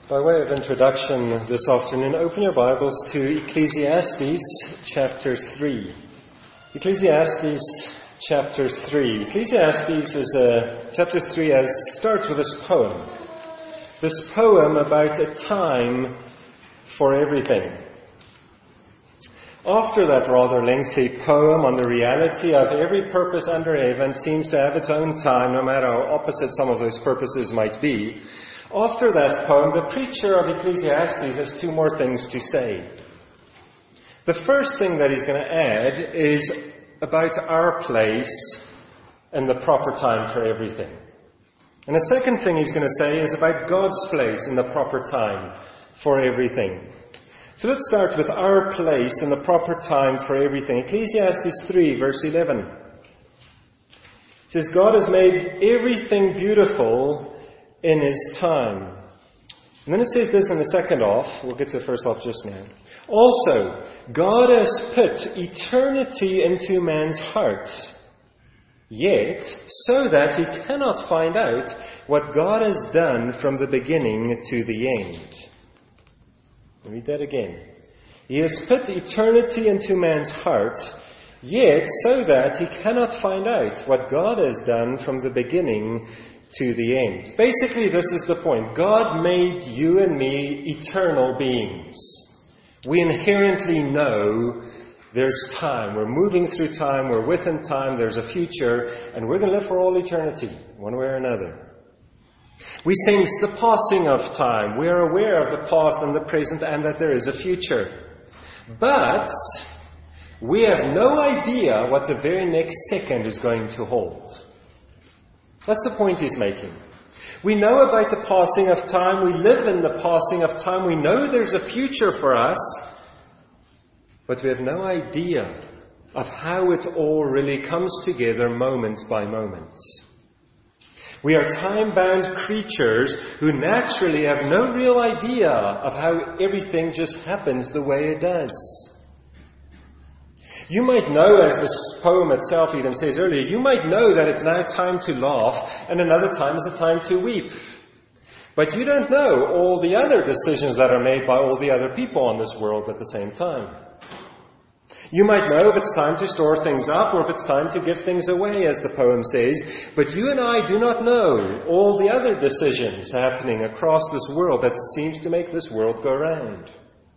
By way of introduction this afternoon, open your Bibles to Ecclesiastes chapter 3. Ecclesiastes chapter 3. Chapter 3 starts with this poem. This poem about a time for everything. After that rather lengthy poem on the reality of every purpose under heaven seems to have its own time, no matter how opposite some of those purposes might be, after that poem, the preacher of Ecclesiastes has two more things to say. The first thing that he's going to add is about our place and the proper time for everything. And the second thing he's going to say is about God's place in the proper time for everything. So let's start with our place in the proper time for everything. Ecclesiastes 3, verse 11. It says, God has made everything beautiful in His time. And then it says this in the second half. We'll get to the first half just now. Also, God has put eternity into man's heart, yet so that he cannot find out what God has done from the beginning to the end. I'll read that again. He has put eternity into man's heart, yet so that he cannot find out what God has done from the beginning to the end. Basically, this is the point. God made you and me eternal beings. We inherently know there's time. We're moving through time. We're within time. There's a future. And we're going to live for all eternity, one way or another. We sense the passing of time. We're aware of the past and the present and that there is a future. But we have no idea what the very next second is going to hold. That's the point he's making. We know about the passing of time. We live in the passing of time. We know there's a future for us. But we have no idea of how it all really comes together moment by moment. We are time-bound creatures who naturally have no real idea of how everything just happens the way it does. You might know, as this poem itself even says earlier, you might know that it's now time to laugh and another time is a time to weep. But you don't know all the other decisions that are made by all the other people on this world at the same time. You might know if it's time to store things up or if it's time to give things away, as the poem says. But you and I do not know all the other decisions happening across this world that seems to make this world go round.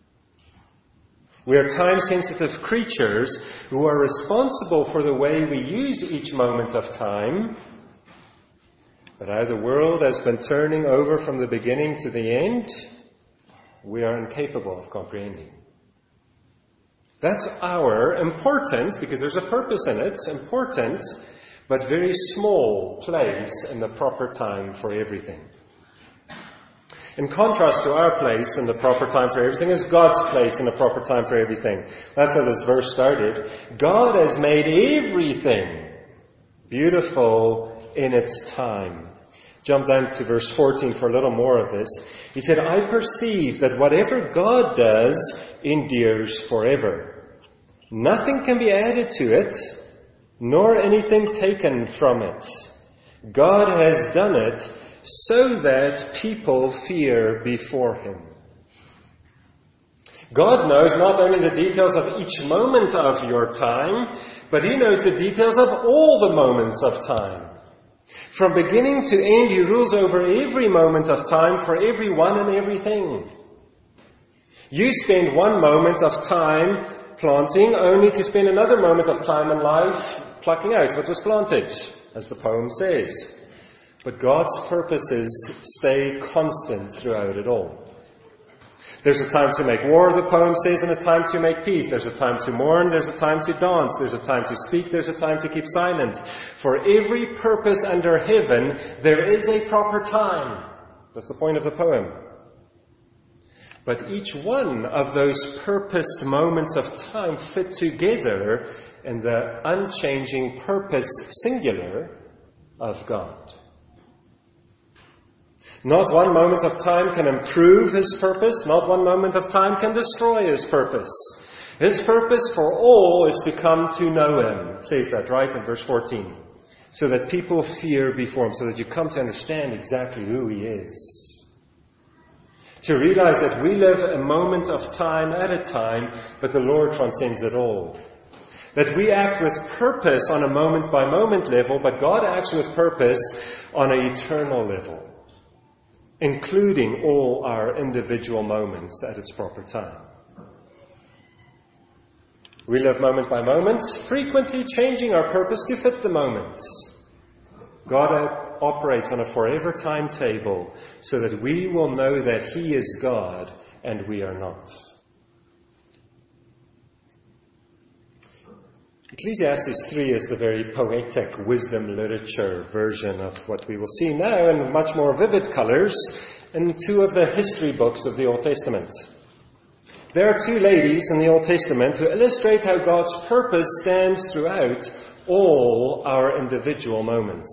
We are time-sensitive creatures who are responsible for the way we use each moment of time. But how the world has been turning over from the beginning to the end, we are incapable of comprehending. That's our important, because there's a purpose in it, important, but very small place in the proper time for everything. In contrast to our place in the proper time for everything is God's place in the proper time for everything. That's how this verse started. God has made everything beautiful in its time. Jump down to verse 14 for a little more of this. He said, I perceive that whatever God does endures forever. Nothing can be added to it, nor anything taken from it. God has done it so that people fear before Him. God knows not only the details of each moment of your time, but He knows the details of all the moments of time. From beginning to end, He rules over every moment of time for everyone and everything. You spend one moment of time planting, only to spend another moment of time in life plucking out what was planted, as the poem says. But God's purposes stay constant throughout it all. There's a time to make war, the poem says, and a time to make peace. There's a time to mourn, there's a time to dance, there's a time to speak, there's a time to keep silent. For every purpose under heaven, there is a proper time. That's the point of the poem. But each one of those purposed moments of time fit together in the unchanging purpose, singular, of God. Not one moment of time can improve His purpose. Not one moment of time can destroy His purpose. His purpose for all is to come to know Him. It says that, right, in verse 14. So that people fear before Him. So that you come to understand exactly who He is. To realize that we live a moment of time at a time, but the Lord transcends it all. That we act with purpose on a moment-by-moment level, but God acts with purpose on an eternal level, including all our individual moments at its proper time. We live moment by moment, frequently changing our purpose to fit the moments. God operates on a forever timetable so that we will know that He is God and we are not. Ecclesiastes 3 is the very poetic wisdom literature version of what we will see now in much more vivid colors in two of the history books of the Old Testament. There are two ladies in the Old Testament who illustrate how God's purpose stands throughout all our individual moments.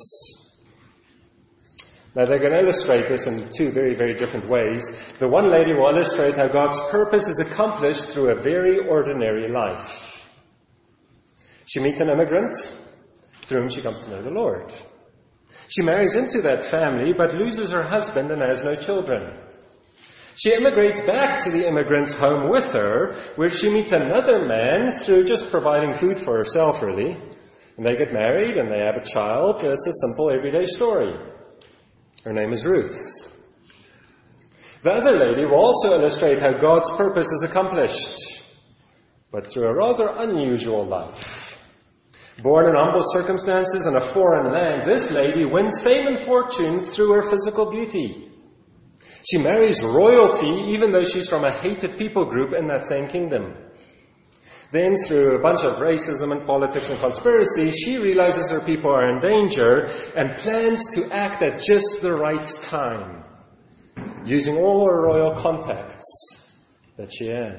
Now, they're going to illustrate this in two very, very different ways. The one lady will illustrate how God's purpose is accomplished through a very ordinary life. She meets an immigrant through whom she comes to know the Lord. She marries into that family, but loses her husband and has no children. She immigrates back to the immigrant's home with her, where she meets another man through just providing food for herself, really. And they get married and they have a child. It's a simple, everyday story. Her name is Ruth. The other lady will also illustrate how God's purpose is accomplished, but through a rather unusual life. Born in humble circumstances in a foreign land, this lady wins fame and fortune through her physical beauty. She marries royalty even though she's from a hated people group in that same kingdom. Then, through a bunch of racism and politics and conspiracy, she realizes her people are in danger and plans to act at just the right time, using all her royal contacts that she has.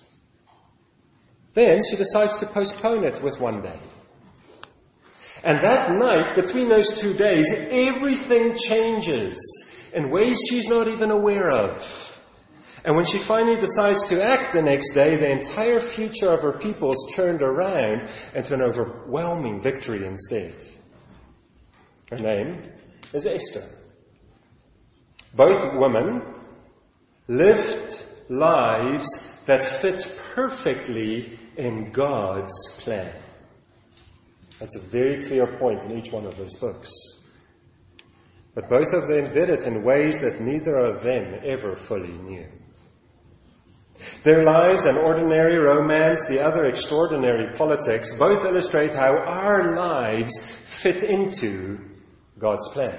Then she decides to postpone it with one day. And that night, between those 2 days, everything changes in ways she's not even aware of. And when she finally decides to act the next day, the entire future of her people is turned around into an overwhelming victory instead. Her name is Esther. Both women lived lives that fit perfectly in God's plan. That's a very clear point in each one of those books. But both of them did it in ways that neither of them ever fully knew. Their lives, an ordinary romance, the other extraordinary politics, both illustrate how our lives fit into God's plan.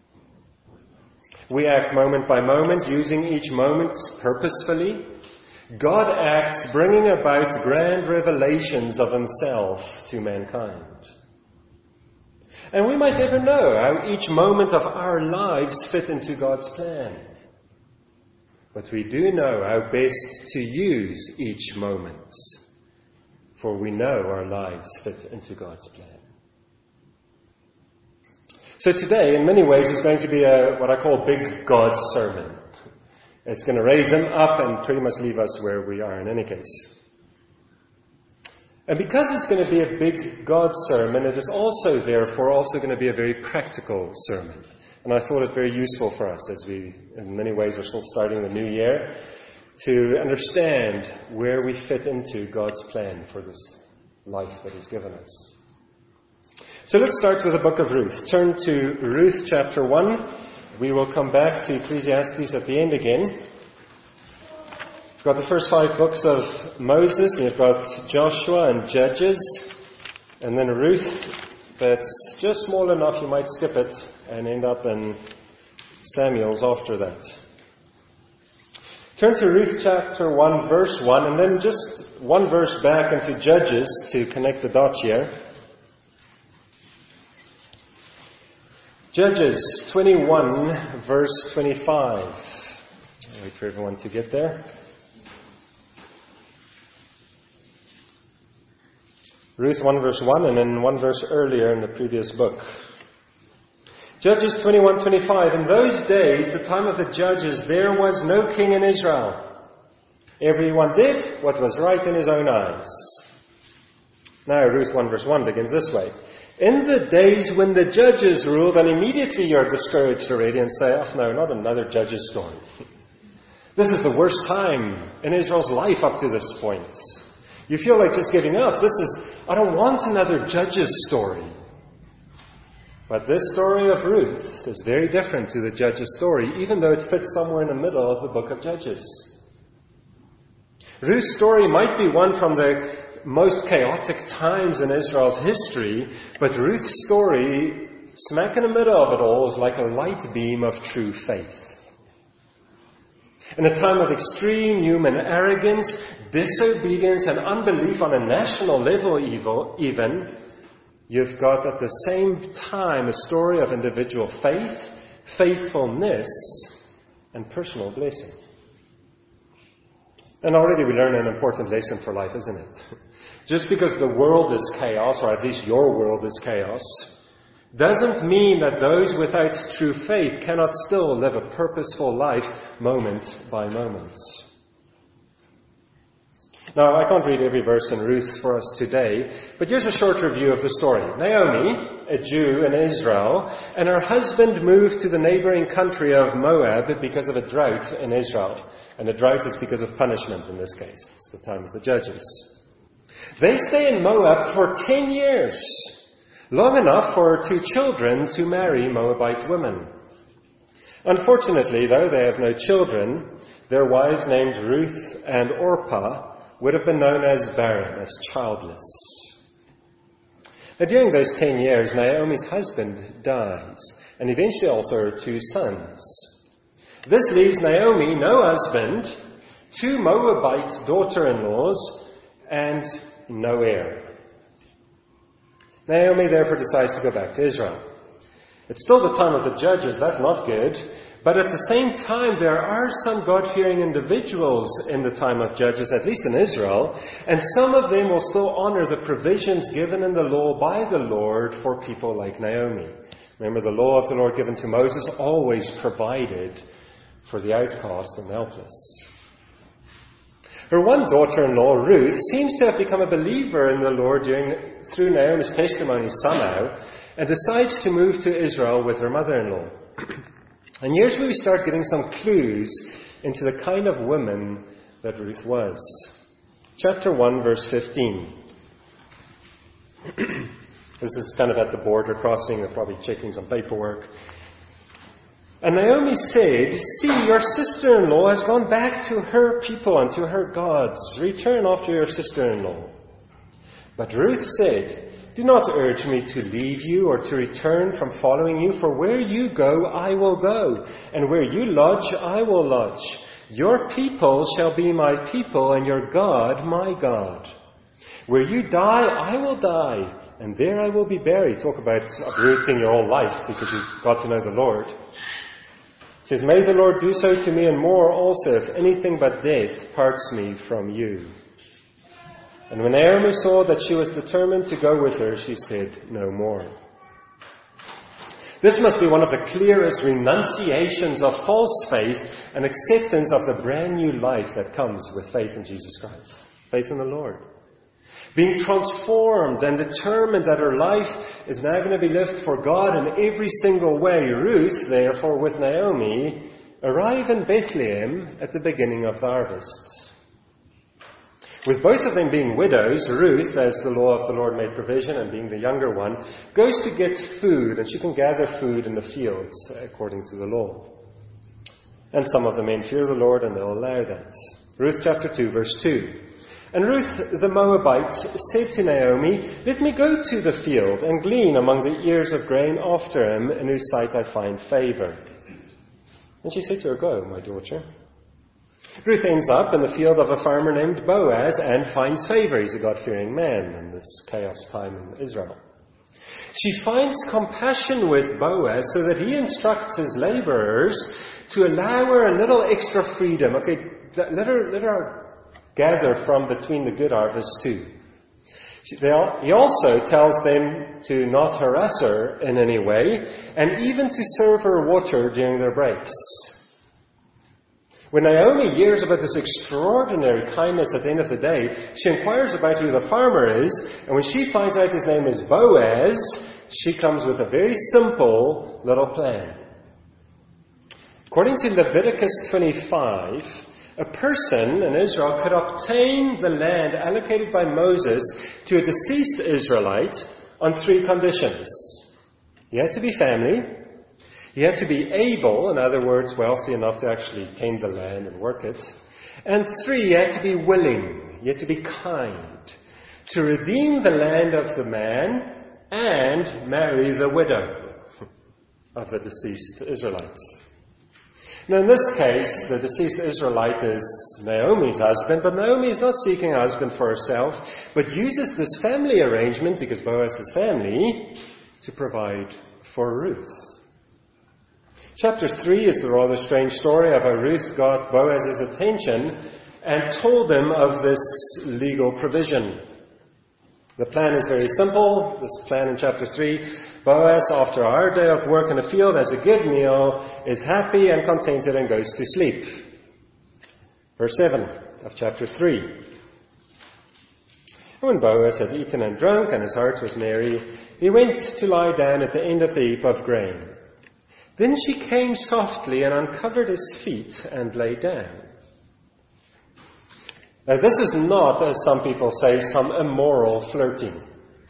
We act moment by moment, using each moment purposefully. God acts, bringing about grand revelations of Himself to mankind. And we might never know how each moment of our lives fit into God's plan. But we do know how best to use each moment, for we know our lives fit into God's plan. So today, in many ways, is going to be what I call big God sermon. It's going to raise Him up and pretty much leave us where we are in any case. And because it's going to be a big God sermon, it is also, therefore, also going to be a very practical sermon. And I thought it very useful for us as we, in many ways, are still starting the new year, to understand where we fit into God's plan for this life that He's given us. So let's start with the book of Ruth. Turn to Ruth chapter 1. We will come back to Ecclesiastes at the end again. We've got the first 5 books of Moses, and you've got Joshua and Judges, and then Ruth. That's just small enough you might skip it and end up in Samuel's after that. Turn to Ruth chapter 1, verse 1, and then just one verse back into Judges to connect the dots here. Judges 21, verse 25. I'll wait for everyone to get there. Ruth 1 verse 1 and then 1 verse earlier in the previous book. Judges 21:25. In those days, the time of the judges, there was no king in Israel. Everyone did what was right in his own eyes. Now Ruth 1 verse 1 begins this way. In the days when the judges ruled, and immediately you're discouraged already and say, oh no, not another judges story. This is the worst time in Israel's life up to this point. You feel like just giving up. I don't want another Judges story. But this story of Ruth is very different to the Judges story, even though it fits somewhere in the middle of the book of Judges. Ruth's story might be one from the most chaotic times in Israel's history, but Ruth's story, smack in the middle of it all, is like a light beam of true faith. In a time of extreme human arrogance, disobedience, and unbelief on a national level even, you've got at the same time a story of individual faith, faithfulness, and personal blessing. And already we learn an important lesson for life, isn't it? Just because the world is chaos, or at least your world is chaos, doesn't mean that those without true faith cannot still live a purposeful life moment by moment. Now, I can't read every verse in Ruth for us today, but here's a short review of the story. Naomi, a Jew in Israel, and her husband moved to the neighboring country of Moab because of a drought in Israel. And the drought is because of punishment in this case. It's the time of the Judges. They stay in Moab for 10 years. Long enough for 2 children to marry Moabite women. Unfortunately, though, they have no children. Their wives, named Ruth and Orpah, would have been known as barren, as childless. Now, during those 10 years, Naomi's husband dies, and eventually also her 2 sons. This leaves Naomi no husband, 2 Moabite daughter-in-laws, and no heir. Naomi therefore decides to go back to Israel. It's still the time of the Judges, that's not good. But at the same time, there are some God-fearing individuals in the time of Judges, at least in Israel, and some of them will still honor the provisions given in the law by the Lord for people like Naomi. Remember, the law of the Lord given to Moses always provided for the outcast and helpless. Her one daughter-in-law, Ruth, seems to have become a believer in the Lord through Naomi's testimony somehow, and decides to move to Israel with her mother-in-law. And here's where we start getting some clues into the kind of woman that Ruth was. Chapter 1, verse 15. This is kind of at the border crossing. They're probably checking some paperwork. And Naomi said, "See, your sister-in-law has gone back to her people and to her gods. Return after your sister-in-law." But Ruth said, "Do not urge me to leave you or to return from following you, for where you go, I will go, and where you lodge, I will lodge. Your people shall be my people, and your God, my God. Where you die, I will die, and there I will be buried." Talk about uprooting your whole life because you've got to know the Lord. It says, "May the Lord do so to me and more also, if anything but death parts me from you." And when Naomi saw that she was determined to go with her, she said no more. This must be one of the clearest renunciations of false faith and acceptance of the brand new life that comes with faith in Jesus Christ. Faith in the Lord. Being transformed and determined that her life is now going to be lived for God in every single way. Ruth, therefore, with Naomi, arrive in Bethlehem at the beginning of the harvest. With both of them being widows, Ruth, as the law of the Lord made provision, and being the younger one, goes to get food, and she can gather food in the fields according to the law. And some of the men fear the Lord, and they'll allow that. Ruth chapter 2, verse 2. "And Ruth the Moabite said to Naomi, 'Let me go to the field and glean among the ears of grain after him, in whose sight I find favor.' And she said to her, 'Go, my daughter.' Ruth ends up in the field of a farmer named Boaz and finds favor. He's a God-fearing man in this chaos time in Israel. She finds compassion with Boaz so that he instructs his laborers to allow her a little extra freedom. Okay, let her gather from between the good harvest too. He also tells them to not harass her in any way, and even to serve her water during their breaks. When Naomi hears about this extraordinary kindness at the end of the day, she inquires about who the farmer is, and when she finds out his name is Boaz, she comes with a very simple little plan. According to Leviticus 25, a person in Israel could obtain the land allocated by Moses to a deceased Israelite on 3 conditions. He had to be family. He had to be able, in other words, wealthy enough to actually tend the land and work it. And 3, he had to be willing. He had to be kind to redeem the land of the man and marry the widow of the deceased Israelite. Now, in this case, the deceased Israelite is Naomi's husband, but Naomi is not seeking a husband for herself, but uses this family arrangement, because Boaz is family, to provide for Ruth. Chapter 3 is the rather strange story of how Ruth got Boaz's attention and told him of this legal provision. The plan is very simple. This plan in chapter 3, Boaz, after a hard day of work in the field, has a good meal, is happy and contented, and goes to sleep. Verse 7 of chapter 3. When Boaz had eaten and drunk, and his heart was merry, he went to lie down at the end of the heap of grain. Then she came softly and uncovered his feet and lay down. Now, this is not, as some people say, some immoral flirting.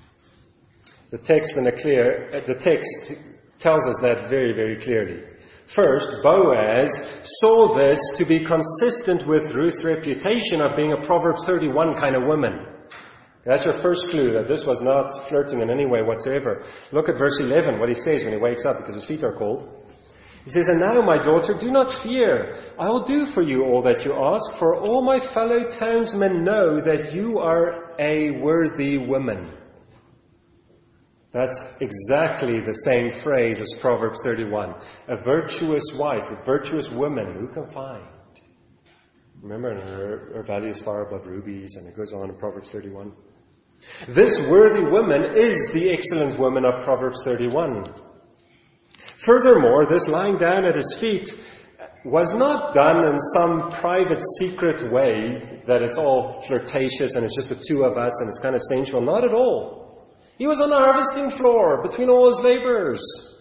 The text tells us that very, very clearly. First, Boaz saw this to be consistent with Ruth's reputation of being a Proverbs 31 kind of woman. That's your first clue that this was not flirting in any way whatsoever. Look at verse 11, what he says when he wakes up because his feet are cold. He says, "And now, my daughter, do not fear. I will do for you all that you ask, for all my fellow townsmen know that you are a worthy woman." That's exactly the same phrase as Proverbs 31. A virtuous wife, a virtuous woman, who can find? Remember, her value is far above rubies, and it goes on in Proverbs 31. This worthy woman is the excellent woman of Proverbs 31. Furthermore, this lying down at his feet was not done in some private, secret way that it's all flirtatious and it's just the two of us and it's kind of sensual. Not at all. He was on the harvesting floor between all his laborers.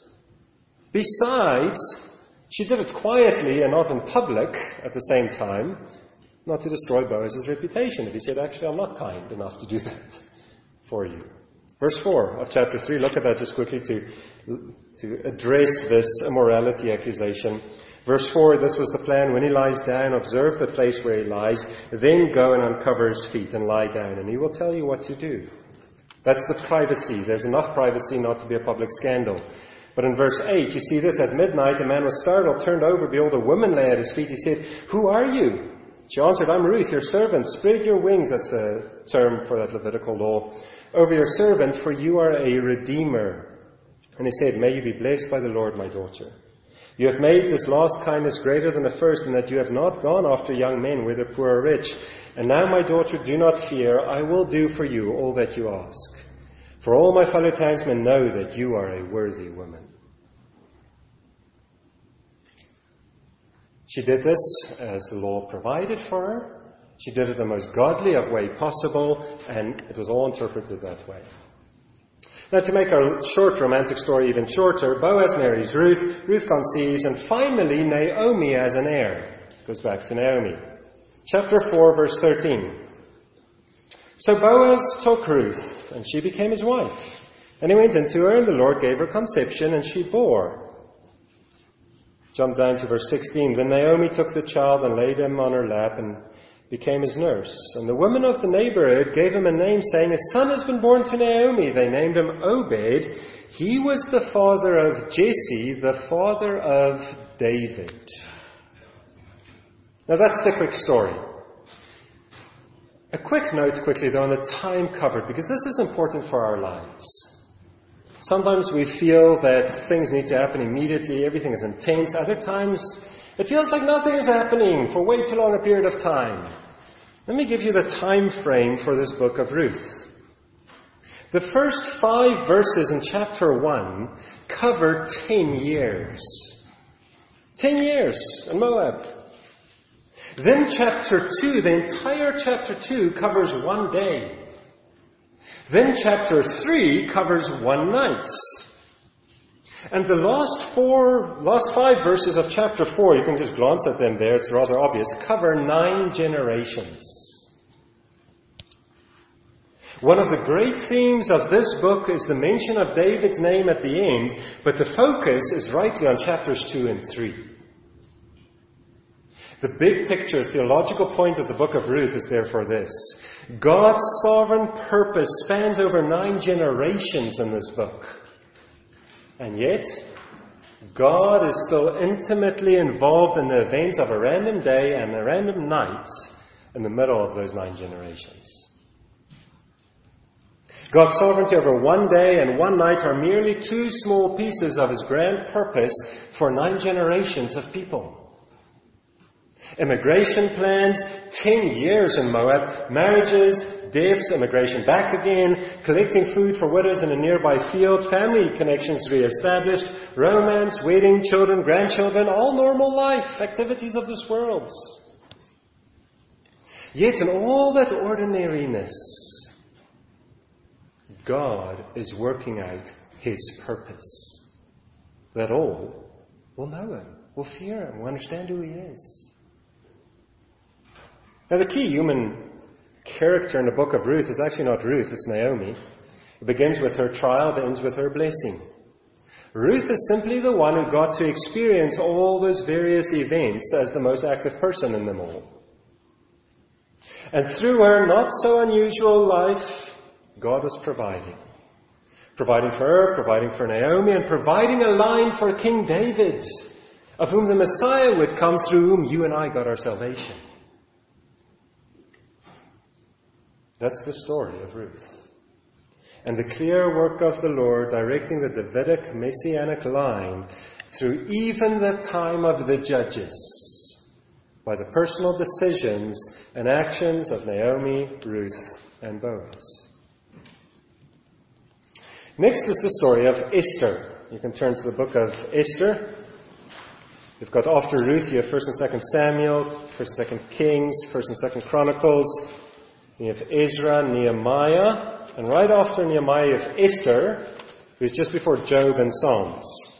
Besides, she did it quietly and not in public at the same time, not to destroy Boaz's reputation. If he said, "Actually, I'm not kind enough to do that for you." Verse 4 of chapter 3, look at that just quickly to address this immorality accusation. Verse 4, this was the plan. When he lies down, observe the place where he lies, then go and uncover his feet and lie down, and he will tell you what to do. That's the privacy. There's enough privacy not to be a public scandal. But in verse 8, you see this: at midnight, a man was startled, turned over, behold, a woman lay at his feet. He said, "Who are you?" She answered, "I'm Ruth, your servant. Spread your wings," that's a term for that Levitical law, "over your servant, for you are a redeemer." And he said, "May you be blessed by the Lord, my daughter. You have made this last kindness greater than the first, in that you have not gone after young men, whether poor or rich. And now, my daughter, do not fear. I will do for you all that you ask. For all my fellow townsmen know that you are a worthy woman." She did this as the law provided for her. She did it the most godly of way possible, and it was all interpreted that way. Now, to make our short romantic story even shorter, Boaz marries Ruth, Ruth conceives, and finally Naomi has an heir. Goes back to Naomi. Chapter 4, verse 13. So Boaz took Ruth, and she became his wife. And he went into her, and the Lord gave her conception, and she bore. Jump down to verse 16. Then Naomi took the child and laid him on her lap and became his nurse. And the women of the neighborhood gave him a name, saying, "A son has been born to Naomi." They named him Obed. He was the father of Jesse, the father of David. Now that's the quick story. A quick note quickly though on the time covered, because this is important for our lives. Sometimes we feel that things need to happen immediately, everything is intense. Other times it feels like nothing is happening for way too long a period of time. Let me give you the time frame for this book of Ruth. The first 5 verses in chapter 1 cover 10 years. 10 years in Moab. Then chapter 2, the entire chapter 2 covers 1 day. Then chapter 3 covers 1 night. And the last 5 verses of chapter 4, you can just glance at them there, it's rather obvious, cover 9 generations. One of the great themes of this book is the mention of David's name at the end, but the focus is rightly on chapters 2 and 3. The big picture, theological point of the book of Ruth is therefore this. God's sovereign purpose spans over 9 generations in this book. And yet, God is still intimately involved in the events of a random day and a random night in the middle of those 9 generations. God's sovereignty over one day and one night are merely 2 small pieces of His grand purpose for 9 generations of people. Immigration plans, 10 years in Moab, marriages, deaths, immigration back again, collecting food for widows in a nearby field, family connections reestablished, romance, wedding, children, grandchildren, all normal life, activities of this world. Yet in all that ordinariness, God is working out His purpose. That all will know Him, will fear Him, will understand who He is. Now the key human character in the book of Ruth is actually not Ruth, it's Naomi. It begins with her trial, it ends with her blessing. Ruth is simply the one who got to experience all those various events as the most active person in them all. And through her not so unusual life, God was providing. Providing for her, providing for Naomi, and providing a line for King David, of whom the Messiah would come, through whom you and I got our salvation. That's the story of Ruth. And the clear work of the Lord directing the Davidic messianic line through even the time of the judges by the personal decisions and actions of Naomi, Ruth, and Boaz. Next is the story of Esther. You can turn to the book of Esther. You've got after Ruth, you have 1st and 2nd Samuel, 1st and 2nd Kings, 1st and 2nd Chronicles. You have Ezra, Nehemiah, and right after Nehemiah you have Esther, who's just before Job and Psalms.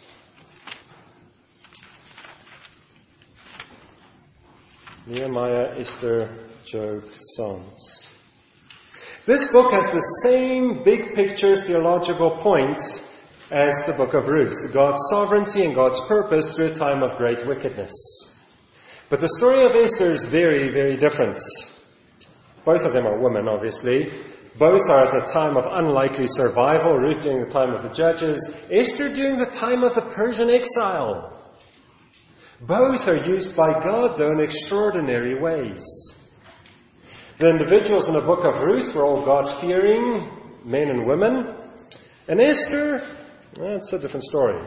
Nehemiah, Esther, Job, Psalms. This book has the same big picture theological point as the book of Ruth, God's sovereignty and God's purpose through a time of great wickedness. But the story of Esther is very, very different. Both of them are women, obviously. Both are at a time of unlikely survival. Ruth during the time of the judges. Esther during the time of the Persian exile. Both are used by God, though, in extraordinary ways. The individuals in the book of Ruth were all God-fearing men and women. And Esther, well, it's a different story.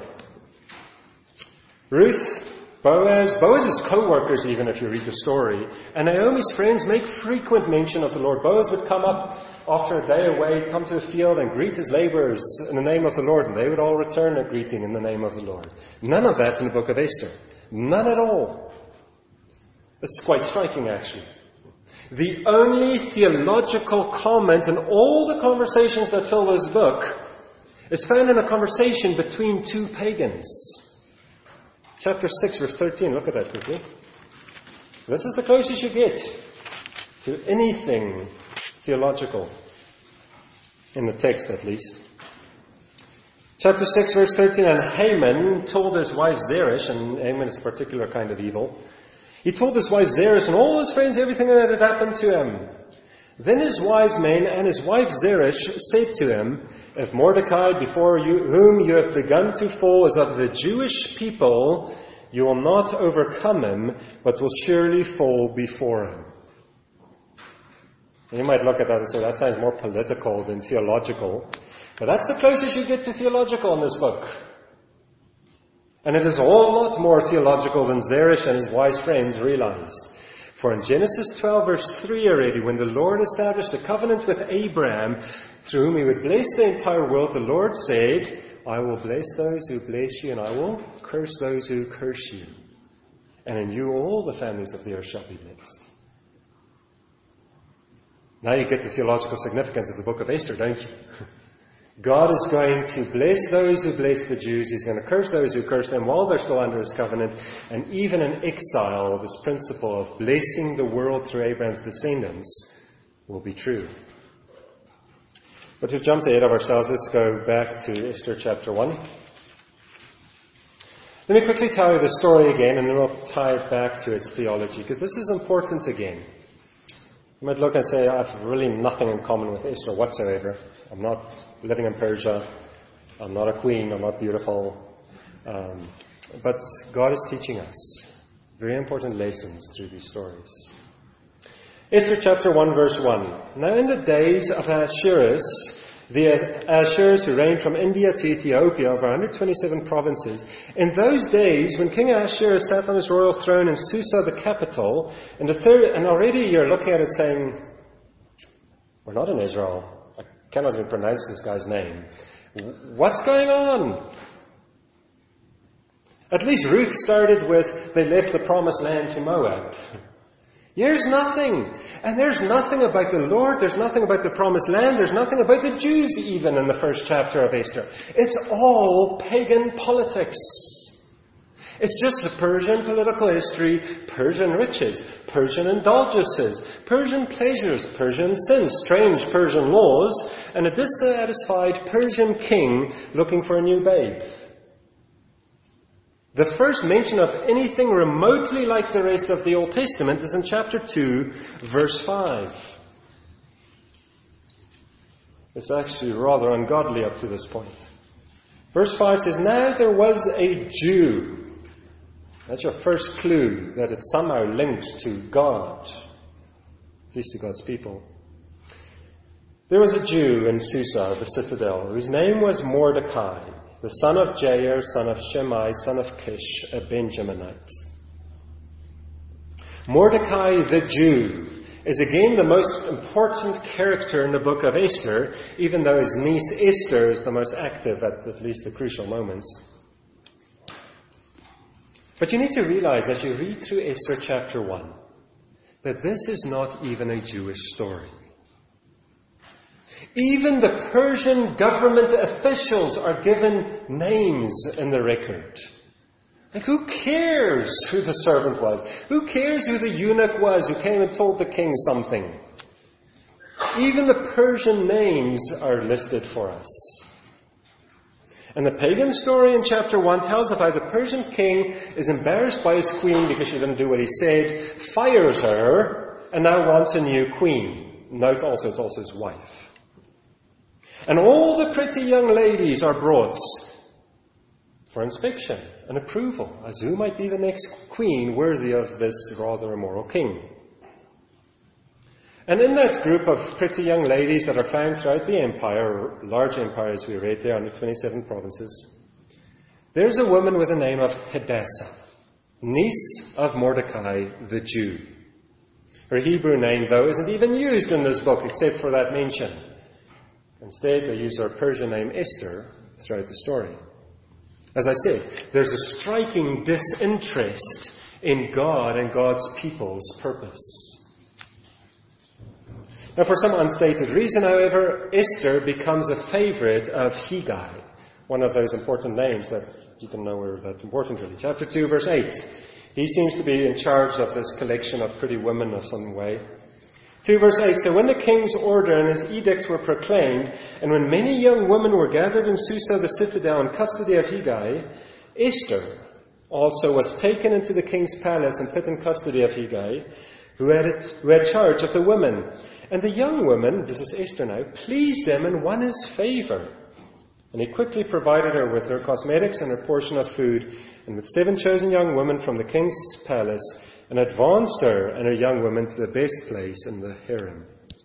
Ruth, Boaz's co-workers, even if you read the story, and Naomi's friends make frequent mention of the Lord. Boaz would come up after a day away, come to the field and greet his laborers in the name of the Lord, and they would all return a greeting in the name of the Lord. None of that in the book of Esther. None at all. It's quite striking, actually. The only theological comment in all the conversations that fill this book is found in a conversation between 2 pagans. Chapter 6, verse 13. Look at that quickly. This is the closest you get to anything theological, in the text at least. Chapter 6, verse 13. And Haman told his wife Zeresh, and Haman is a particular kind of evil. He told his wife Zeresh and all his friends everything that had happened to him. Then his wise men and his wife Zeresh said to him, if Mordecai, before whom you have begun to fall, is of the Jewish people, you will not overcome him, but will surely fall before him. You might look at that and say, that sounds more political than theological. But that's the closest you get to theological in this book. And it is a whole lot more theological than Zeresh and his wise friends realized. For in Genesis 12, verse 3 already, when the Lord established a covenant with Abraham, through whom he would bless the entire world, the Lord said, I will bless those who bless you, and I will curse those who curse you. And in you all the families of the earth shall be blessed. Now you get the theological significance of the book of Esther, don't you? God is going to bless those who bless the Jews. He's going to curse those who curse them while they're still under his covenant. And even in exile, this principle of blessing the world through Abraham's descendants will be true. But we've jumped ahead of ourselves. Let's go back to Esther chapter 1. Let me quickly tell you the story again, and then we'll tie it back to its theology, because this is important again. You might look and say, I have really nothing in common with Esther whatsoever. I'm not living in Persia. I'm not a queen. I'm not beautiful. But God is teaching us very important lessons through these stories. Esther chapter 1 verse 1. Now in the days of Ahasuerus, the Ashurs who reigned from India to Ethiopia over 127 provinces. In those days, when King Ahasuerus sat on his royal throne in Susa, the capital, and already you're looking at it saying, we're not in Israel. I cannot even pronounce this guy's name. What's going on? At least Ruth started with, they left the promised land to Moab. There's nothing. And there's nothing about the Lord. There's nothing about the promised land. There's nothing about the Jews even in the first chapter of Esther. It's all pagan politics. It's just the Persian political history, Persian riches, Persian indulgences, Persian pleasures, Persian sins, strange Persian laws, and a dissatisfied Persian king looking for a new babe. The first mention of anything remotely like the rest of the Old Testament is in chapter 2, verse 5. It's actually rather ungodly up to this point. Verse 5 says, Now there was a Jew. That's your first clue that it's somehow linked to God, at least to God's people. There was a Jew in Susa, the citadel, whose name was Mordecai, the son of Jair, son of Shimei, son of Kish, a Benjaminite. Mordecai the Jew is again the most important character in the book of Esther, even though his niece Esther is the most active at least the crucial moments. But you need to realize as you read through Esther chapter 1 that this is not even a Jewish story. Even the Persian government officials are given names in the record. Like, who cares who the servant was? Who cares who the eunuch was who came and told the king something? Even the Persian names are listed for us. And the pagan story in chapter 1 tells of how the Persian king is embarrassed by his queen because she didn't do what he said, fires her, and now wants a new queen. Note also, it's also his wife. And all the pretty young ladies are brought for inspection and approval as who might be the next queen worthy of this rather immoral king. And in that group of pretty young ladies that are found throughout the empire, large empire as we read there, under 27 provinces, there's a woman with the name of Hadassah, niece of Mordecai the Jew. Her Hebrew name, though, isn't even used in this book except for that mention. Instead, they use her Persian name Esther throughout the story. As I said, there's a striking disinterest in God and God's people's purpose. Now, for some unstated reason, however, Esther becomes a favorite of Hegai, one of those important names that you can know are that important really. Chapter 2, verse 8. He seems to be in charge of this collection of pretty women of some way. 2 verse 8, So when the king's order and his edict were proclaimed, and when many young women were gathered in Susa, the citadel, in custody of Hegai, Esther also was taken into the king's palace and put in custody of Hegai, who had charge of the women. And the young woman, this is Esther now, pleased them and won his favor. And he quickly provided her with her cosmetics and her portion of food, and with 7 chosen young women from the king's palace, and advanced her and her young women to the best place in the harem.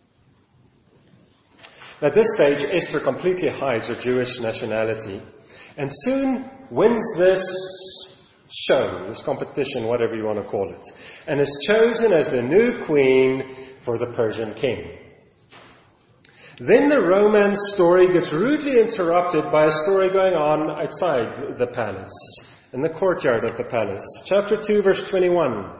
At this stage, Esther completely hides her Jewish nationality and soon wins this show, this competition, whatever you want to call it, and is chosen as the new queen for the Persian king. Then the romance story gets rudely interrupted by a story going on outside the palace, in the courtyard of the palace. Chapter 2, verse 21.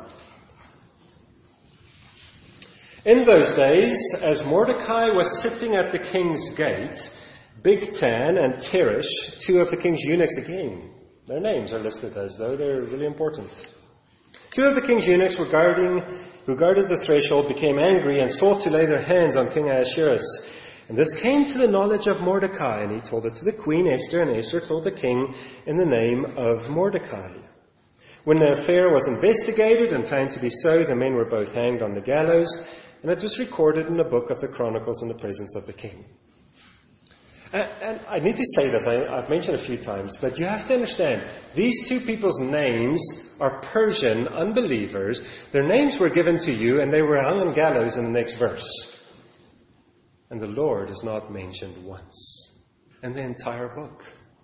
In those days, as Mordecai was sitting at the king's gate, Bigtan and Teresh, two of the king's eunuchs again. Their names are listed as though they're really important. Two of the king's eunuchs who guarded the threshold became angry and sought to lay their hands on King Ahasuerus. And this came to the knowledge of Mordecai, and he told it to the queen Esther, and Esther told the king in the name of Mordecai. When the affair was investigated and found to be so, the men were both hanged on the gallows, and it was recorded in the book of the Chronicles in the presence of the king. And I need to say this, I've mentioned a few times, but you have to understand, these two people's names are Persian unbelievers. Their names were given to you, and they were hung on gallows in the next verse. And the Lord is not mentioned once in the entire book.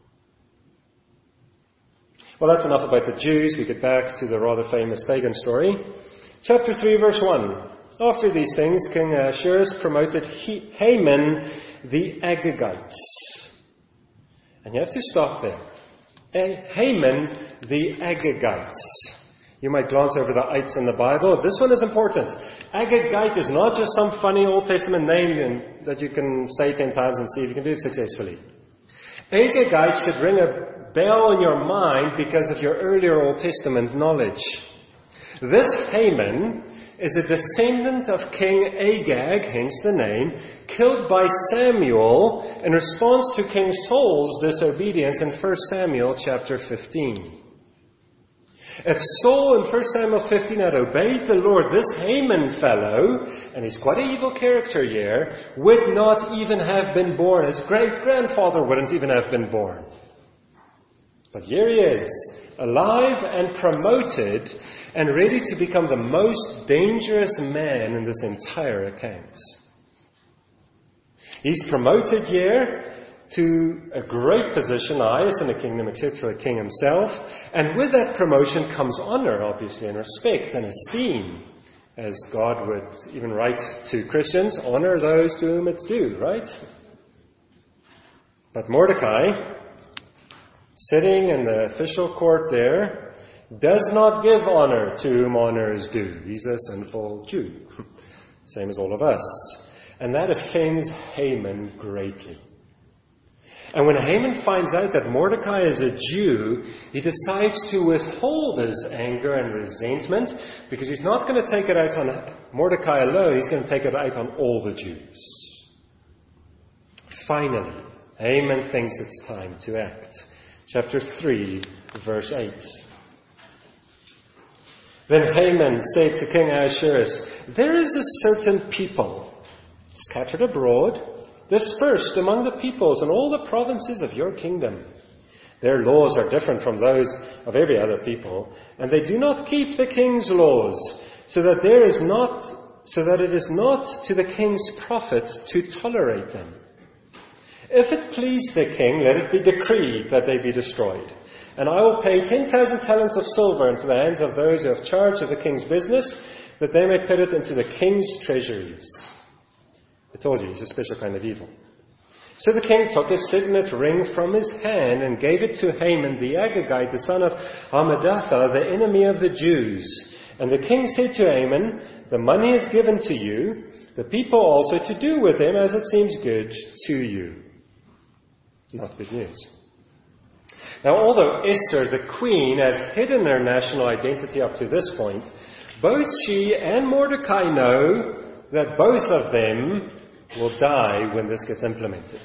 Well, that's enough about the Jews. We get back to the rather famous pagan story. Chapter 3, verse 1. After these things, King Ahasuerus promoted Haman the Agagite. And you have to stop there. Haman the Agagite. You might glance over the ites in the Bible. This one is important. Agagite is not just some funny Old Testament name that you can say 10 times and see if you can do it successfully. Agagite should ring a bell in your mind because of your earlier Old Testament knowledge. This Haman is a descendant of King Agag, hence the name, killed by Samuel in response to King Saul's disobedience in 1 Samuel chapter 15. If Saul in 1 Samuel 15 had obeyed the Lord, this Haman fellow, and he's quite an evil character here, would not even have been born. His great-grandfather wouldn't even have been born. But here he is, alive and promoted, and ready to become the most dangerous man in this entire account. He's promoted here to a great position, the highest in the kingdom except for the king himself. And with that promotion comes honor, obviously, and respect and esteem. As God would even write to Christians, honor those to whom it's due, right? But Mordecai, sitting in the official court there, does not give honor to whom honor is due. He's a sinful Jew, same as all of us. And that offends Haman greatly. And when Haman finds out that Mordecai is a Jew, he decides to withhold his anger and resentment because he's not going to take it out on Mordecai alone, he's going to take it out on all the Jews. Finally, Haman thinks it's time to act. Chapter 3, verse 8. Then Haman said to King Ahasuerus, "There is a certain people scattered abroad, dispersed among the peoples in all the provinces of your kingdom. Their laws are different from those of every other people, and they do not keep the king's laws, so that it is not to the king's profit to tolerate them. If it please the king, let it be decreed that they be destroyed. And I will pay 10,000 talents of silver into the hands of those who have charge of the king's business, that they may put it into the king's treasuries." I told you, he's a special kind of evil. So the king took his signet ring from his hand and gave it to Haman the Agagite, the son of Hammedatha, the enemy of the Jews. And the king said to Haman, "The money is given to you, the people also to do with them as it seems good to you." Not good news. Now, although Esther, the queen, has hidden her national identity up to this point, both she and Mordecai know that both of them will die when this gets implemented.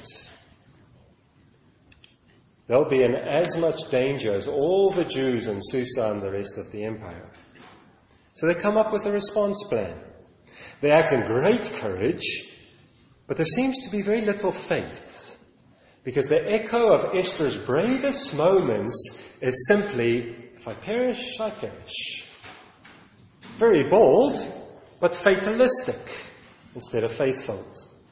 They'll be in as much danger as all the Jews in Susa and the rest of the empire. So they come up with a response plan. They act in great courage, but there seems to be very little faith. Because the echo of Esther's bravest moments is simply, "If I perish, I perish." Very bold, but fatalistic instead of faithful.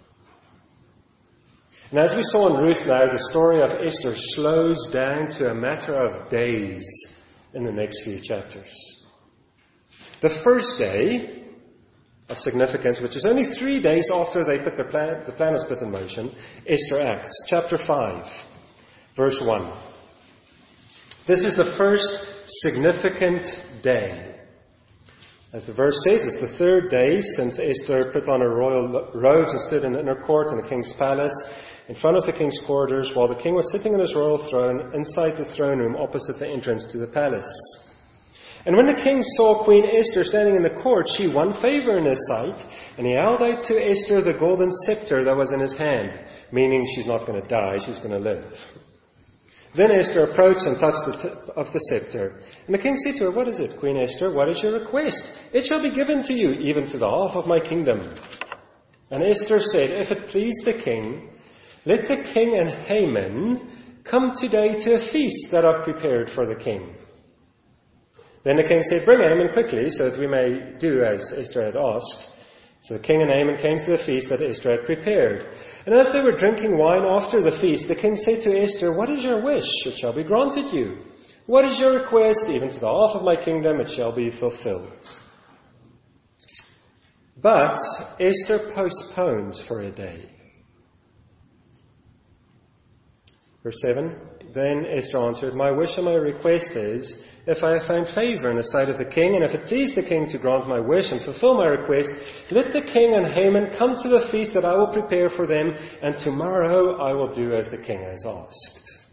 And as we saw in Ruth now, the story of Esther slows down to a matter of days in the next few chapters. The first day of significance, which is only 3 days after they put the plan was put in motion, Esther acts. Chapter 5, verse 1. This is the first significant day. As the verse says, it's the 3rd day since Esther put on her royal robes and stood in the inner court in the king's palace. in front of the king's corridors, while the king was sitting on his royal throne inside the throne room opposite the entrance to the palace. And when the king saw Queen Esther standing in the court, she won favor in his sight, and he held out to Esther the golden scepter that was in his hand, meaning she's not going to die, she's going to live. Then Esther approached and touched the tip of the scepter. And the king said to her, "What is it, Queen Esther? What is your request? It shall be given to you, even to the half of my kingdom." And Esther said, "If it please the king, let the king and Haman come today to a feast that I've prepared for the king." Then the king said, "Bring Haman quickly, so that we may do as Esther had asked." So the king and Haman came to the feast that Esther had prepared. And as they were drinking wine after the feast, the king said to Esther, "What is your wish? It shall be granted you. What is your request? Even to the half of my kingdom it shall be fulfilled." But Esther postpones for a day. Verse 7, Then Esther answered, "My wish and my request is, if I have found favor in the sight of the king, and if it please the king to grant my wish and fulfill my request, let the king and Haman come to the feast that I will prepare for them, and tomorrow I will do as the king has asked."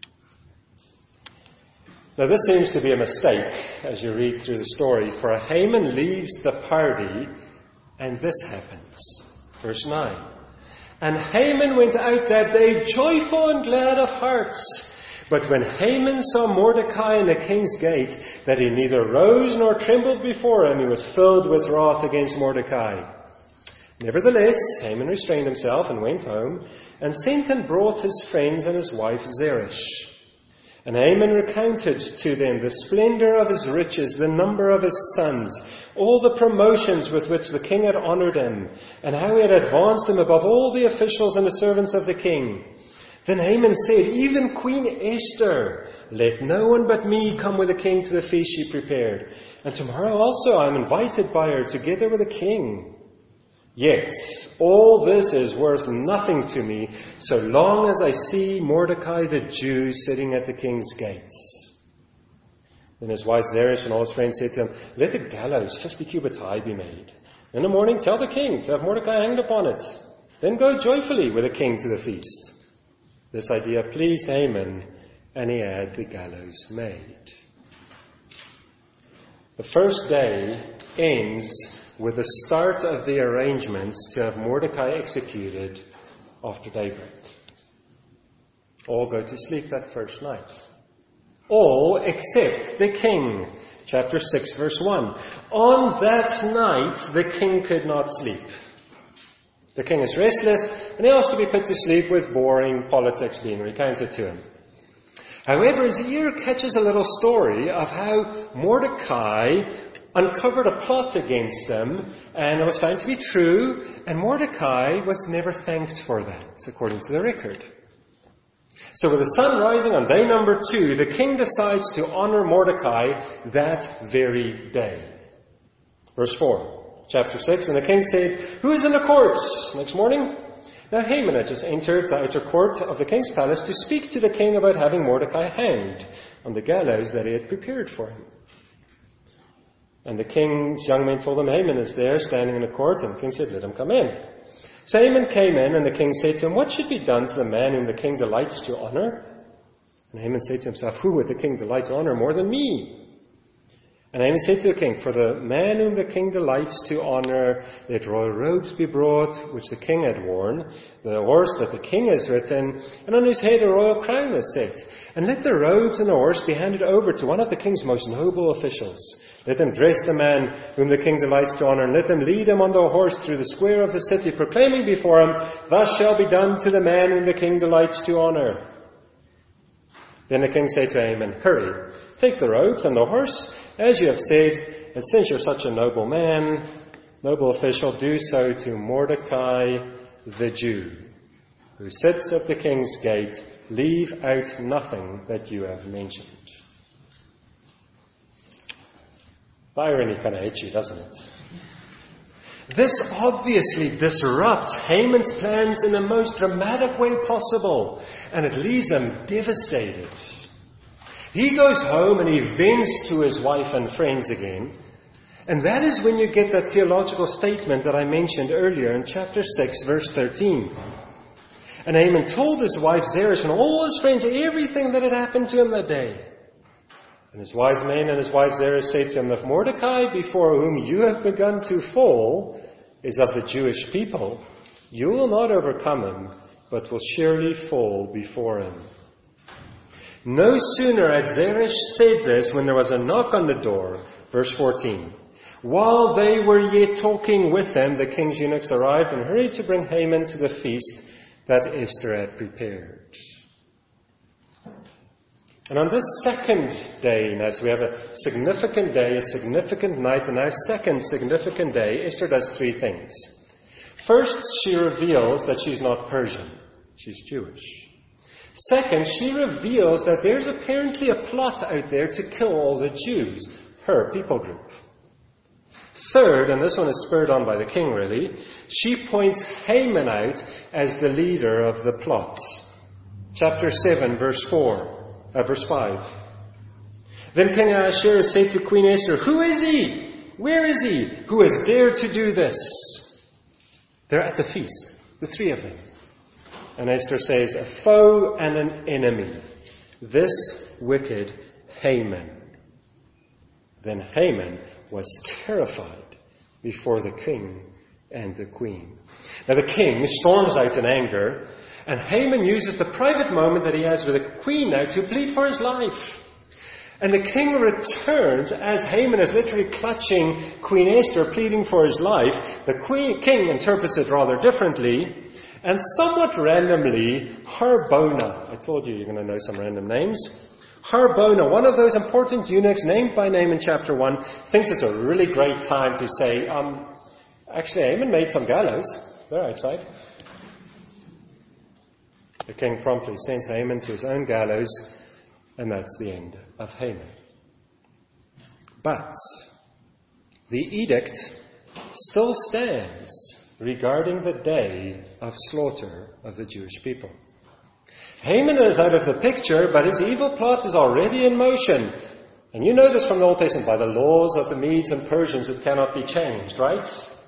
Now this seems to be a mistake as you read through the story, for Haman leaves the party, and this happens. Verse 9. And Haman went out that day joyful and glad of hearts. But when Haman saw Mordecai in the king's gate, that he neither rose nor trembled before him, he was filled with wrath against Mordecai. Nevertheless, Haman restrained himself and went home, and sent and brought his friends and his wife Zeresh. And Haman recounted to them the splendor of his riches, the number of his sons, all the promotions with which the king had honored him, and how he had advanced him above all the officials and the servants of the king. Then Haman said, "Even Queen Esther, let no one but me come with the king to the feast she prepared. And tomorrow also I am invited by her together with the king. Yet all this is worth nothing to me, so long as I see Mordecai the Jew sitting at the king's gates." Then his wife Zeresh and all his friends said to him, "Let a gallows 50 cubits high be made. In the morning tell the king to have Mordecai hanged upon it. Then go joyfully with the king to the feast." This idea pleased Haman, and he had the gallows made. The first day ends with the start of the arrangements to have Mordecai executed after daybreak. All go to sleep that first night. All except the king. Chapter 6, verse 1. On that night, the king could not sleep. The king is restless, and he asks to be put to sleep with boring politics being recounted to him. However, his ear catches a little story of how Mordecai uncovered a plot against them, and it was found to be true, and Mordecai was never thanked for that, according to the record. So with the sun rising on day number 2, the king decides to honor Mordecai that very day. Verse 4, chapter 6, and the king said, "Who is in the courts?" Next morning, now Haman had just entered the outer court of the king's palace to speak to the king about having Mordecai hanged on the gallows that he had prepared for him. And the king's young men told him, "Haman is there standing in the court." And the king said, "Let him come in." So Haman came in, and the king said to him, "What should be done to the man whom the king delights to honor?" And Haman said to himself, "Who would the king delight to honor more than me?" And Haman said to the king, "For the man whom the king delights to honor, let royal robes be brought, which the king had worn, the horse that the king has ridden, and on his head a royal crown is set. And let the robes and the horse be handed over to one of the king's most noble officials. Let them dress the man whom the king delights to honor, and let them lead him on the horse through the square of the city, proclaiming before him, 'Thus shall be done to the man whom the king delights to honor.'" Then the king said to Haman, "Hurry, take the robes and the horse, as you have said, and since you're such a noble man, noble official, do so to Mordecai the Jew, who sits at the king's gate. Leave out nothing that you have mentioned." The irony kind of hits you, doesn't it? This obviously disrupts Haman's plans in the most dramatic way possible, and it leaves him devastated. He goes home and he vents to his wife and friends again, and that is when you get that theological statement that I mentioned earlier in chapter 6, verse 13. And Haman told his wife Zeresh and all his friends everything that had happened to him that day. And his wise men and his wife Zeresh said to him, if Mordecai, before whom you have begun to fall, is of the Jewish people, you will not overcome him, but will surely fall before him. No sooner had Zeresh said this when there was a knock on the door. Verse 14. While they were yet talking with him, the king's eunuchs arrived and hurried to bring Haman to the feast that Esther had prepared. And on this second day, now, so we have a significant day, a significant night, and now second significant day, Esther does three things. First, she reveals that she's not Persian. She's Jewish. Second, she reveals that there's apparently a plot out there to kill all the Jews, her people group. Third, and this one is spurred on by the king really, she points Haman out as the leader of the plot. Chapter 7, verse 5. Then King Ahasuerus said to Queen Esther, who is he? Where is he? Who has dared to do this? They're at the feast, the three of them. And Esther says, a foe and an enemy, this wicked Haman. Then Haman was terrified before the king and the queen. Now the king storms out in anger, and Haman uses the private moment that he has with the queen now to plead for his life. And the king returns as Haman is literally clutching Queen Esther, pleading for his life. The king interprets it rather differently. And somewhat randomly, Harbona, I told you you're going to know some random names. Harbona, one of those important eunuchs named by name in chapter 1, thinks it's a really great time to say, actually Haman made some gallows. They're outside. The king promptly sends Haman to his own gallows, and that's the end of Haman. But the edict still stands regarding the day of slaughter of the Jewish people. Haman is out of the picture, but his evil plot is already in motion. And you know this from the Old Testament, by the laws of the Medes and Persians, it cannot be changed, right?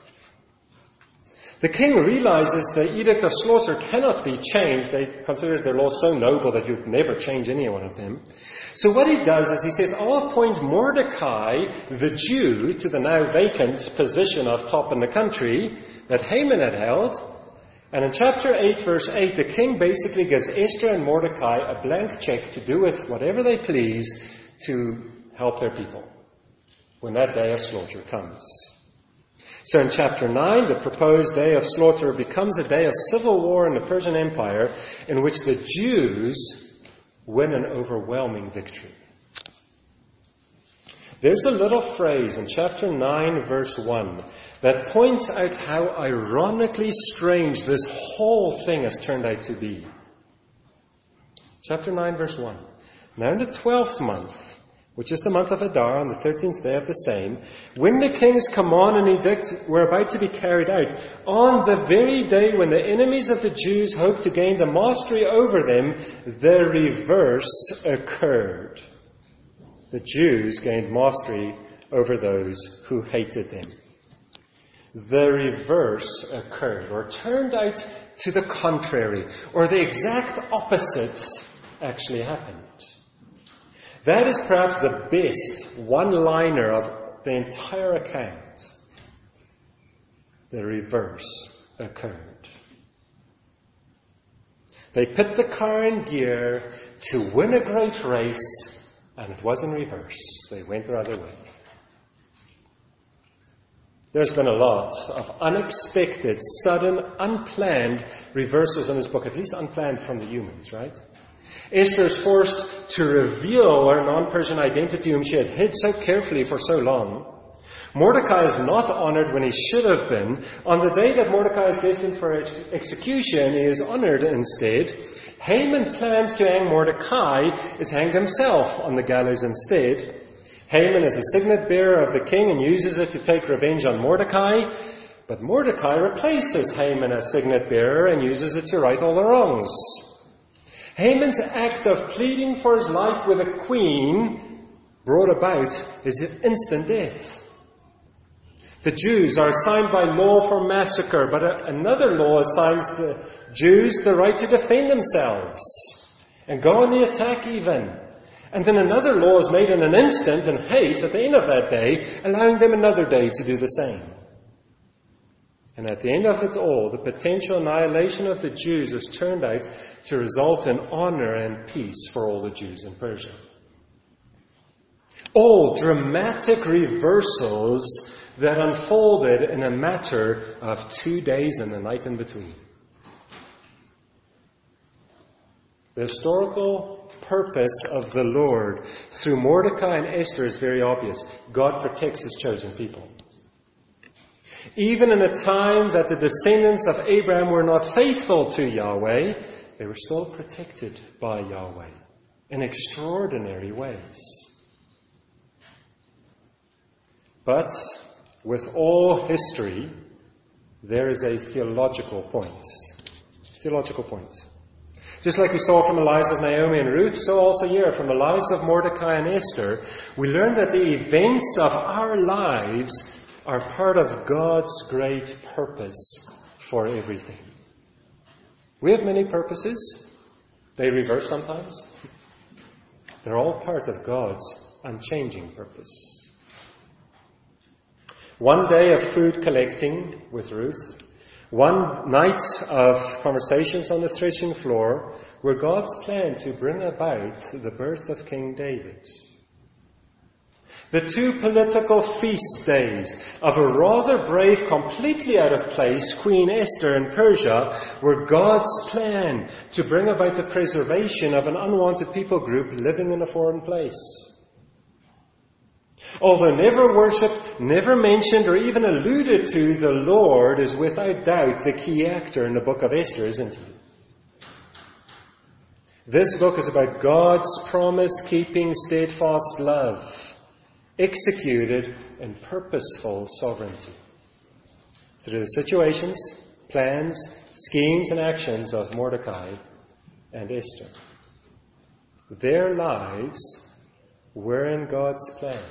The king realizes the edict of slaughter cannot be changed. They consider their laws so noble that you'd never change any one of them. So what he does is he says, I'll appoint Mordecai, the Jew, to the now vacant position of top in the country that Haman had held. And in chapter 8, verse 8, the king basically gives Esther and Mordecai a blank check to do with whatever they please to help their people when that day of slaughter comes. So in chapter 9, the proposed day of slaughter becomes a day of civil war in the Persian Empire in which the Jews win an overwhelming victory. There's a little phrase in chapter 9, verse 1, that points out how ironically strange this whole thing has turned out to be. Chapter 9, verse 1. Now in the 12th month, which is the month of Adar, on the 13th day of the same, when the king's command and edict were about to be carried out, on the very day when the enemies of the Jews hoped to gain the mastery over them, the reverse occurred. The Jews gained mastery over those who hated them. The reverse occurred, or turned out to the contrary, or the exact opposite actually happened. That is perhaps the best one-liner of the entire account. The reverse occurred. They put the car in gear to win a great race, and it was in reverse. They went their other way. There's been a lot of unexpected, sudden, unplanned reversals in this book, at least unplanned from the humans, right? Esther is forced to reveal her non-Persian identity, whom she had hid so carefully for so long. Mordecai is not honored when he should have been. On the day that Mordecai is destined for execution, he is honored instead. Haman plans to hang Mordecai, is hanged himself on the gallows instead. Haman is a signet bearer of the king and uses it to take revenge on Mordecai. But Mordecai replaces Haman as signet bearer and uses it to right all the wrongs. Haman's act of pleading for his life with a queen brought about his instant death. The Jews are assigned by law for massacre, but another law assigns the Jews the right to defend themselves and go on the attack even. And then another law is made in an instant and haste at the end of that day, allowing them another day to do the same. And at the end of it all, the potential annihilation of the Jews has turned out to result in honor and peace for all the Jews in Persia. All dramatic reversals that unfolded in a matter of 2 days and the night in between. The historical purpose of the Lord through Mordecai and Esther is very obvious. God protects His chosen people. Even in a time that the descendants of Abraham were not faithful to Yahweh, they were still protected by Yahweh in extraordinary ways. But with all history, there is a theological point. Theological point. Just like we saw from the lives of Naomi and Ruth, so also here from the lives of Mordecai and Esther, we learn that the events of our lives are part of God's great purpose for everything. We have many purposes. They reverse sometimes. They're all part of God's unchanging purpose. One day of food collecting with Ruth, one night of conversations on the threshing floor were God's plan to bring about the birth of King David. The 2 political feast days of a rather brave, completely out of place Queen Esther in Persia were God's plan to bring about the preservation of an unwanted people group living in a foreign place. Although never worshipped, never mentioned, or even alluded to, the Lord is without doubt the key actor in the book of Esther, isn't He? This book is about God's promise-keeping, steadfast love, executed in purposeful sovereignty. Through the situations, plans, schemes, and actions of Mordecai and Esther. Their lives were in God's plan.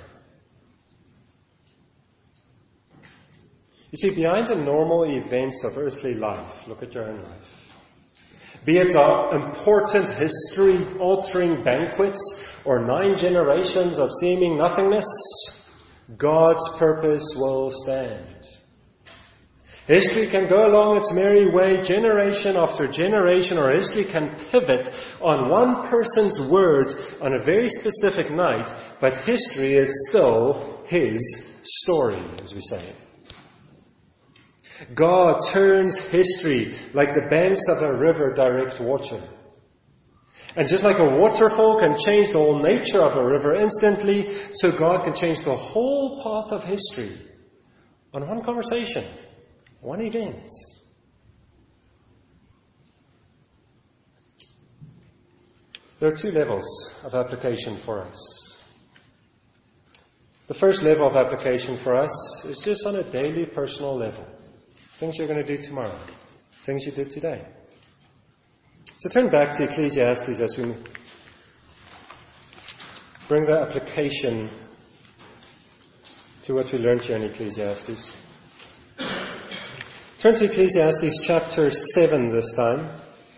You see, behind the normal events of earthly life, look at your own life. Be it the important history-altering banquets or 9 generations of seeming nothingness, God's purpose will stand. History can go along its merry way generation after generation, or history can pivot on one person's words on a very specific night, but history is still His story, as we say. God turns history like the banks of a river direct water. And just like a waterfall can change the whole nature of a river instantly, so God can change the whole path of history on one conversation, one event. There are 2 levels of application for us. The first level of application for us is just on a daily personal level. Things you're going to do tomorrow. Things you did today. So turn back to Ecclesiastes as we bring the application to what we learned here in Ecclesiastes. Turn to Ecclesiastes chapter 7 this time.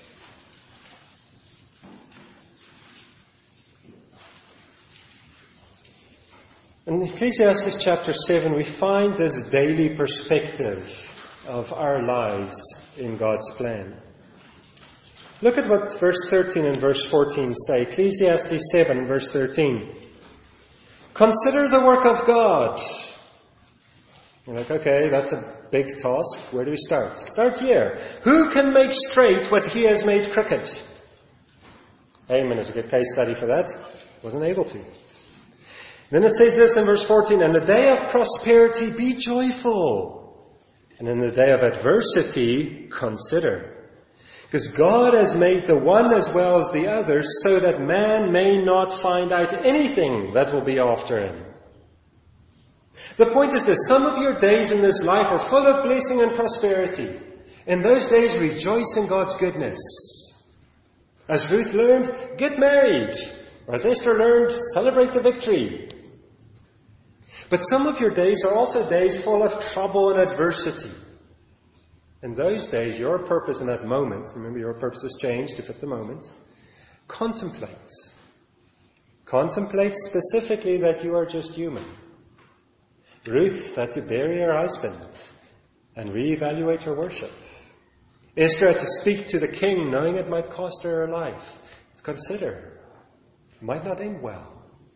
In Ecclesiastes chapter 7 we find this daily perspective of our lives in God's plan. Look at what verse 13 and verse 14 say. Ecclesiastes 7 verse 13. Consider the work of God. You're like, okay, that's a big task. Where do we start? Start here. Who can make straight what He has made crooked? Haman is a good case study for that. Wasn't able to. Then it says this in verse 14, and the day of prosperity be joyful. And in the day of adversity, consider. Because God has made the one as well as the other so that man may not find out anything that will be after him. The point is this, some of your days in this life are full of blessing and prosperity. In those days, rejoice in God's goodness. As Ruth learned, get married. Or as Esther learned, celebrate the victory. But some of your days are also days full of trouble and adversity. In those days, your purpose in that moment, remember your purpose has changed to fit the moment, contemplates. Contemplate specifically that you are just human. Ruth had to bury her husband and reevaluate her worship. Esther had to speak to the king knowing it might cost her her life. To consider. It might not end well.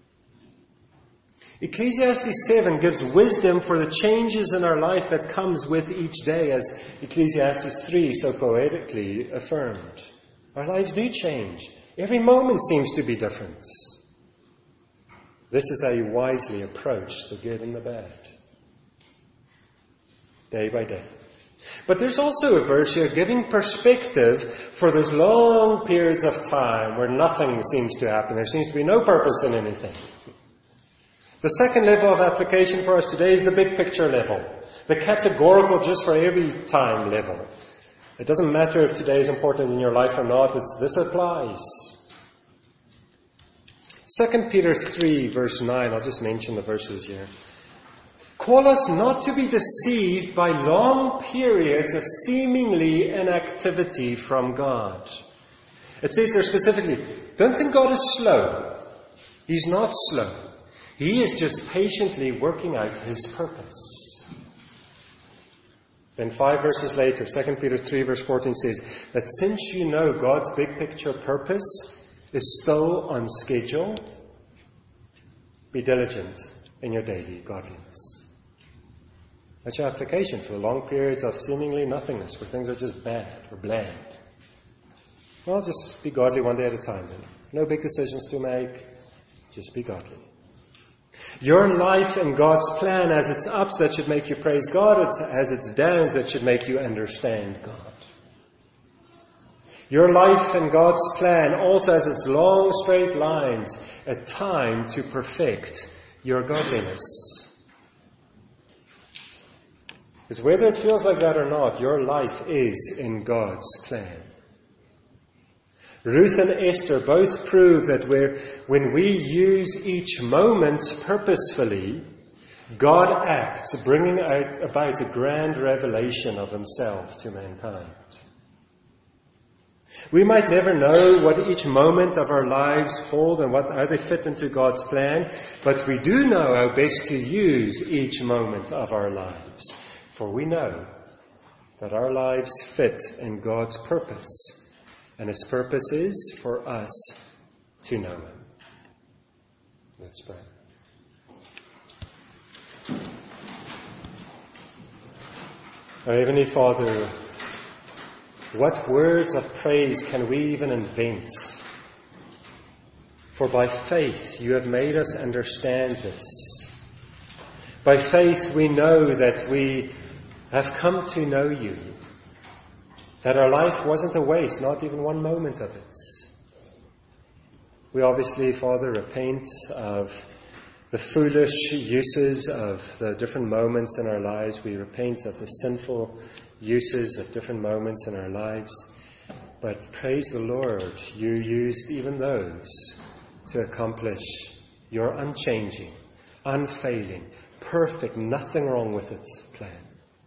Ecclesiastes 7 gives wisdom for the changes in our life that comes with each day, as Ecclesiastes 3 so poetically affirmed. Our lives do change. Every moment seems to be different. This is how you wisely approach the good and the bad. Day by day. But there's also a verse here giving perspective for those long periods of time where nothing seems to happen. There seems to be no purpose in anything. The second level of application for us today is the big picture level. The categorical just for every time level. It doesn't matter if today is important in your life or not. This applies. 2 Peter 3 verse 9. I'll just mention the verses here. Call us not to be deceived by long periods of seemingly inactivity from God. It says there specifically, don't think God is slow. He's not slow. He is just patiently working out His purpose. Then 5 verses later, 2 Peter 3 verse 14 says that since you know God's big picture purpose is still on schedule, be diligent in your daily godliness. That's your application for long periods of seemingly nothingness, where things are just bad or bland. Well, just be godly one day at a time then. No big decisions to make. Just be godly. Your life in God's plan has its ups that should make you praise God. It has its downs that should make you understand God. Your life in God's plan also has its long straight lines, a time to perfect your godliness. Because whether it feels like that or not, your life is in God's plan. Ruth and Esther both prove that when we use each moment purposefully, God acts, bringing about a grand revelation of Himself to mankind. We might never know what each moment of our lives hold and how they fit into God's plan, but we do know how best to use each moment of our lives. For we know that our lives fit in God's purpose. And His purpose is for us to know Him. Let's pray. Our Heavenly Father, what words of praise can we even invent? For by faith you have made us understand this. By faith we know that we have come to know you. That our life wasn't a waste, not even one moment of it. We obviously, Father, repent of the foolish uses of the different moments in our lives. We repent of the sinful uses of different moments in our lives. But praise the Lord, you used even those to accomplish your unchanging, unfailing, perfect, nothing wrong with it plan.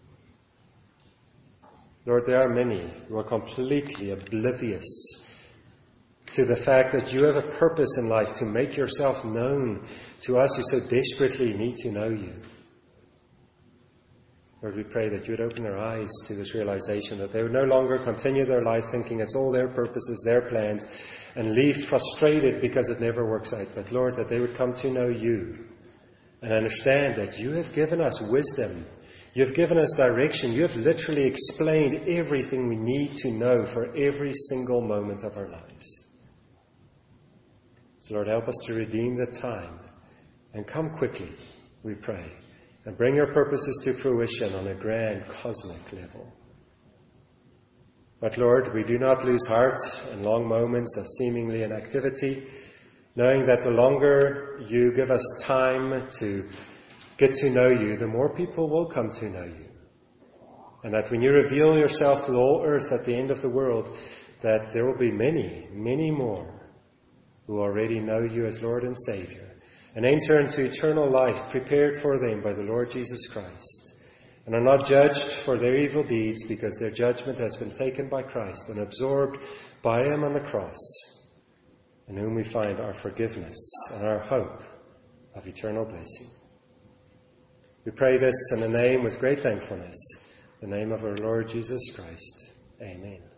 Lord, there are many who are completely oblivious to the fact that you have a purpose in life to make yourself known to us who so desperately need to know you. Lord, we pray that you would open their eyes to this realization that they would no longer continue their life thinking it's all their purposes, their plans, and leave frustrated because it never works out. But Lord, that they would come to know you and understand that you have given us wisdom. You've given us direction. You have literally explained everything we need to know for every single moment of our lives. So Lord, help us to redeem the time and come quickly, we pray, and bring your purposes to fruition on a grand cosmic level. But Lord, we do not lose heart in long moments of seemingly inactivity, knowing that the longer you give us time to get to know you, the more people will come to know you. And that when you reveal yourself to the whole earth at the end of the world, that there will be many, many more who already know you as Lord and Savior and enter into eternal life prepared for them by the Lord Jesus Christ, and are not judged for their evil deeds, because their judgment has been taken by Christ and absorbed by him on the cross, in whom we find our forgiveness and our hope of eternal blessing. We pray this in the name with great thankfulness, the name of our Lord Jesus Christ. Amen.